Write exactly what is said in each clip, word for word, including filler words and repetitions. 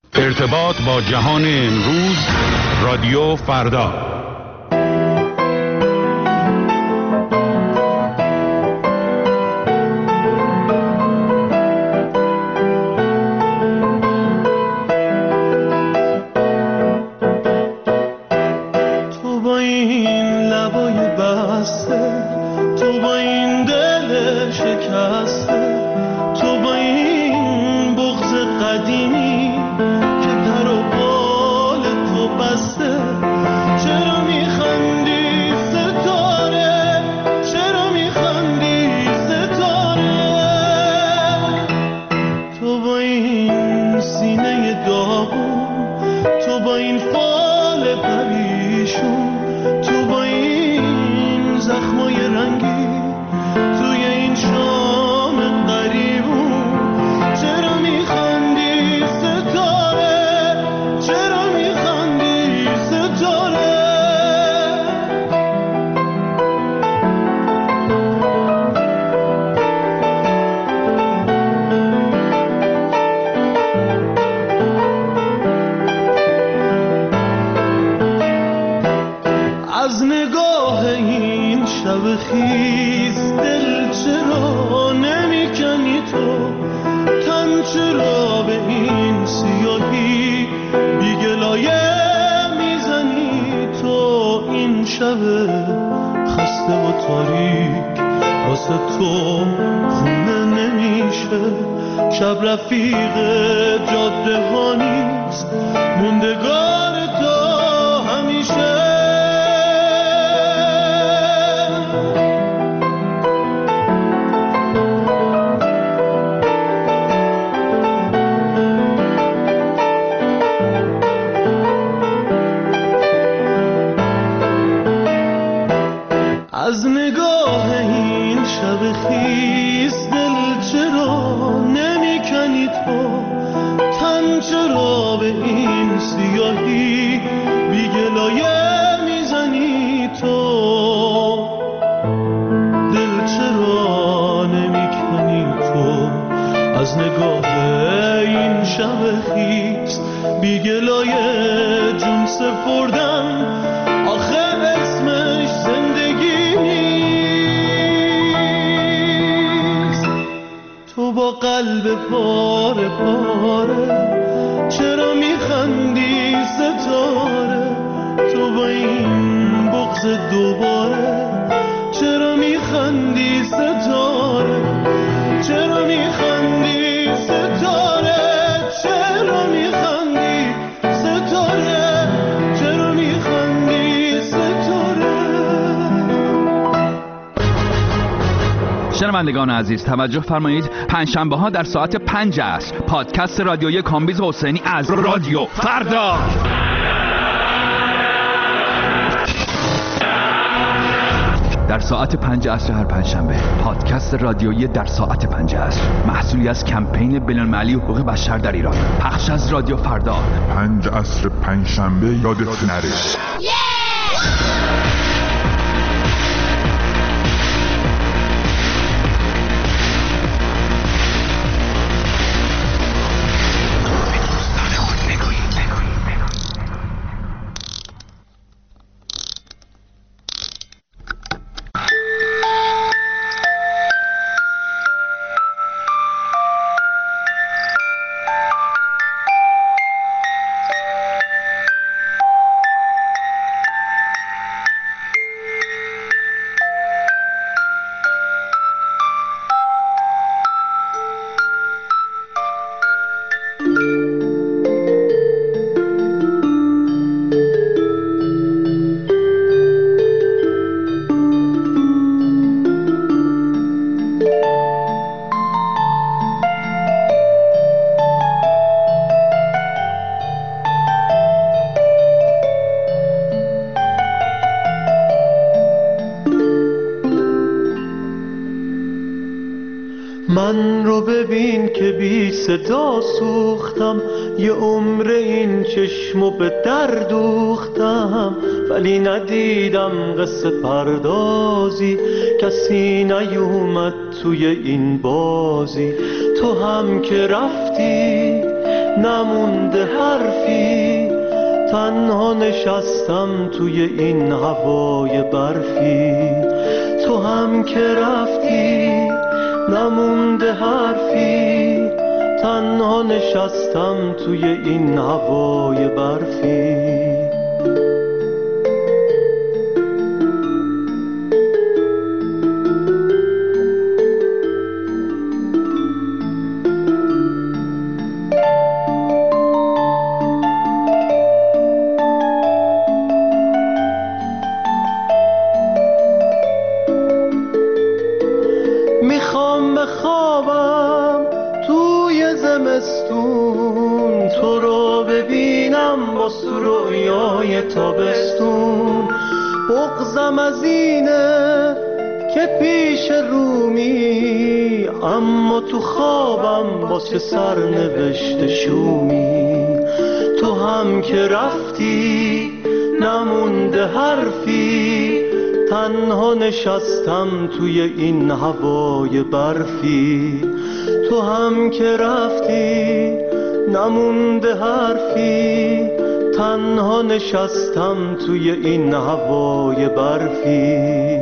ارتباط با جهان امروز، رادیو فردا. تو با این لبای بسته، تو با این دل شکسته، تو با این بغض قدیمی که پر و بال تو بسته، چرا میخندی ستاره، چرا میخندی ستاره؟ تو با این سینه داغون، تو با این فال پریشون، تو با این زخمای رنگی توی این شام قریبون، چرا میخندی ستاره، چرا میخندی ستاره؟ از نگاه این شب خیز دل چرا نمیکنی تو، تن چرا به این سیاهی بیگلایه میزنی تو؟ این شب خسته و تاریک واسه تو خونه نمیشه، شب رفیق جاده ها نیست، موندگار تو همیشه. از نگاه این شب خیز دل چرا نمیکنی تو، تن چرا به این سیاهی بیگلایه میزنی تو؟ دل چرا نمیکنی تو از نگاه این شب خیز بیگلایه؟ جون سپردن آخه اسمش زندگی نیست. تو با قلب پاره پاره چرا میخندی ستاره؟ تو با این بغض دوباره چرا میخندی ستاره؟ چرا میخندی ستاره؟ چرا میخندی ستاره؟ چرا میخندی ستاره؟ شنوندگان عزیز توجه فرمایید، پنجشنبه ها در ساعت پنج عصر پادکست رادیویی کامبیز حسینی از رادیو فردا. در ساعت پنج عصر هر پنجشنبه پادکست رادیویی در ساعت پنج عصر، محصولی از کمپین بین‌المللی حقوق بشر در ایران، پخش از رادیو فردا. پنج عصر پنجشنبه یادت نره. من رو ببین که بی صدا سوختم، یه عمر این چشمو به در دوختم، ولی ندیدم قصه پردازی، کسی نیومد توی این بازی. تو هم که رفتی نمونده حرفی، تنها نشستم توی این هوای برفی. تو هم که رفتی نمونده حرفی، تنها نشستم توی این هوای برفی. میخوام بخوابم توی زمستون، تو رو ببینم با رویای تابستون. بغضم از اینه که پیش رومی، اما تو خوابم واسه سرنوشت شومی. تو هم که رفتی نمونده حرفی، تنها نشستم توی این هوای برفی. تو هم که رفتی نمونده حرفی، تنها نشستم توی این هوای برفی.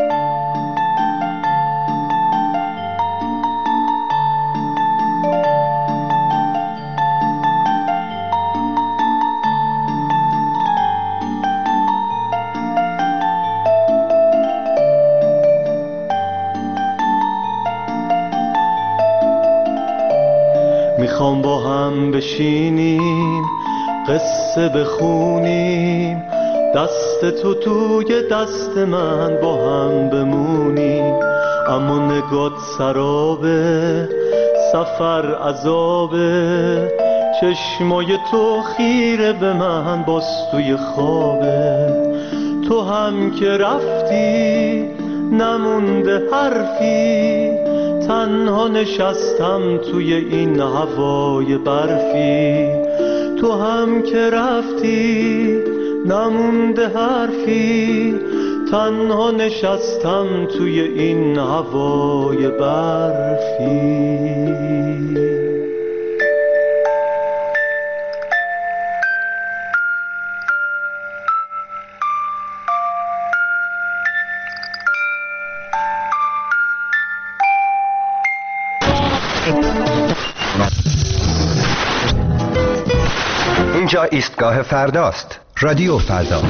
میخوام با هم بشینیم قصه بخونیم، دست تو توی دست من با هم بمونیم. اما نگات سرابه، سفر عذابه، چشمای تو خیره به من باز توی خوابه. تو هم که رفتی نمونده حرفی، تنها نشستم توی این هوای برفی. تو هم که رفتی نمونده حرفی، تنها نشستم توی این هوای برفی. اینجا ایستگاه فرداست. رادیو فردا.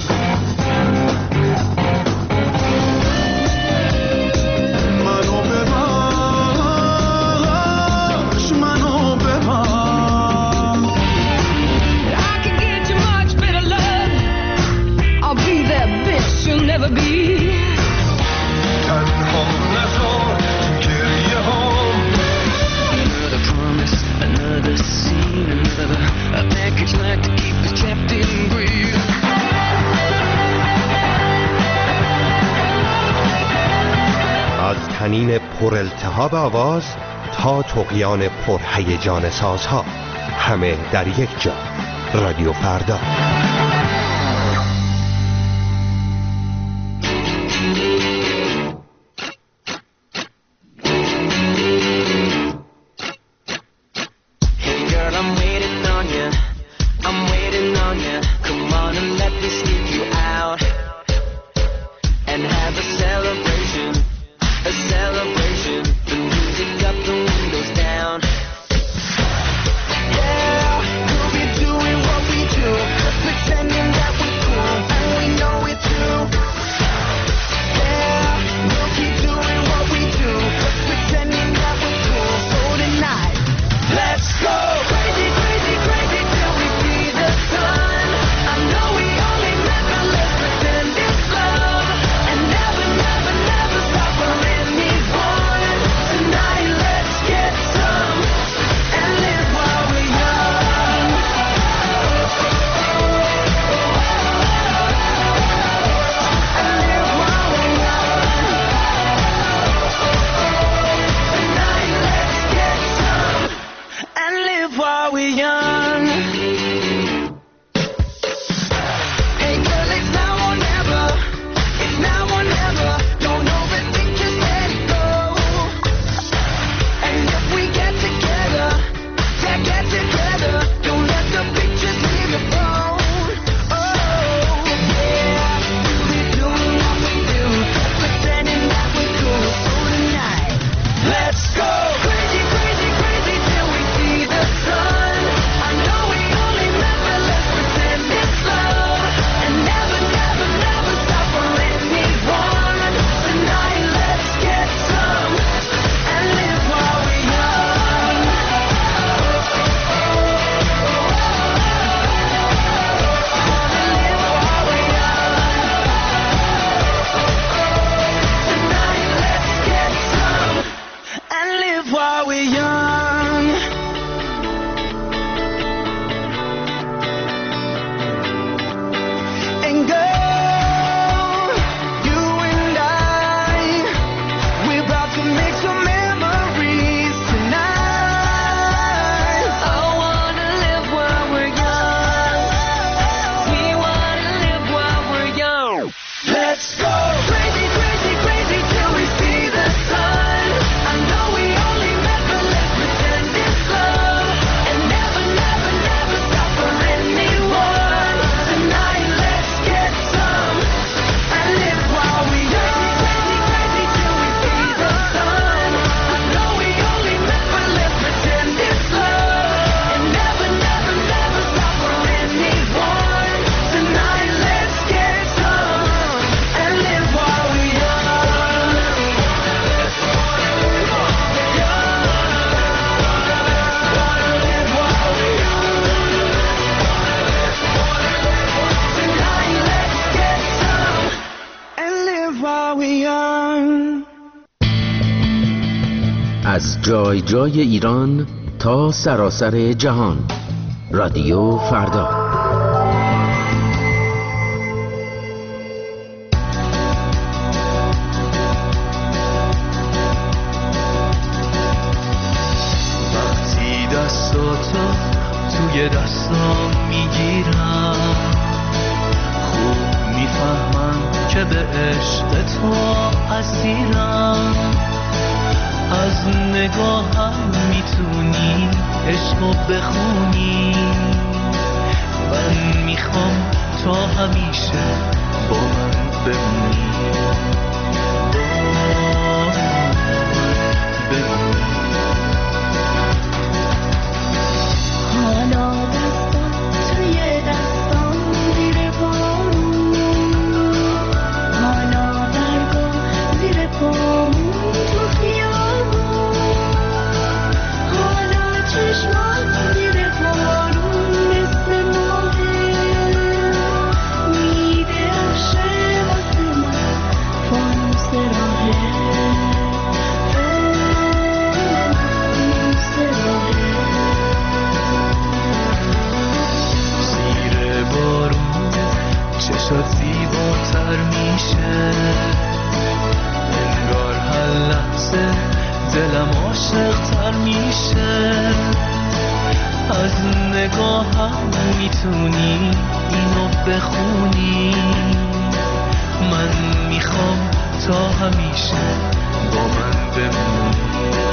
تنین پر التهاب آواز تا طغیان پر هیجان سازها، همه در یک جا. رادیو فردا. Together از جای جای ایران تا سراسر جهان. رادیو فردا. وقتی دستاتو توی دستام میگیرم، خوب میفهمم که به عشق تو اسیرم. از نگاهم میتونی عشقو بخونی، من میخوام تا همیشه با من بمونی، با من بمونی. حالا دستم توی دستم زیر بارون، حالا برگاه زیر پامون تو خیابون، حالا چشمات زیر بارون مثل ماهه، میده افشه واسه من فانوس راهه، فانوس راهه. زیر بارون چشات زیباتر میشه، انگار هر لحظه دلم عاشق‌تر میشه. از نگاهم میتونی اینو بخونی، من میخوام تا همیشه با من بمونی.